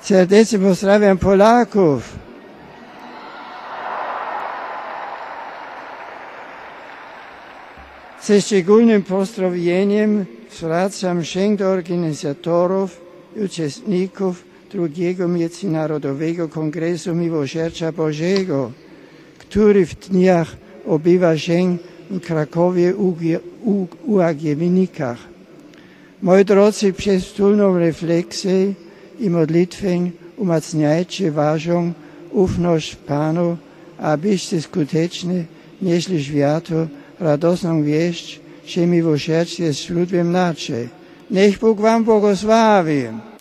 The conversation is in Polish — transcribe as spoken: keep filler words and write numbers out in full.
Serdecznie pozdrawiam Polaków. Ze szczególnym pozdrowieniem zwracam się do organizatorów i uczestników drugiego Międzynarodowego Kongresu Miłosierdzia Bożego, który w dniach odbywa się w Krakowie u Agiewnikach. Moi drodzy, przez wspólną refleksję i modlitwę umacniajcie waszą ufność w Panu, abyście skutecznie nieśli światu radosną wieść, że miłosierdzie jest źródłem nadziei. Niech Bóg wam błogosławi.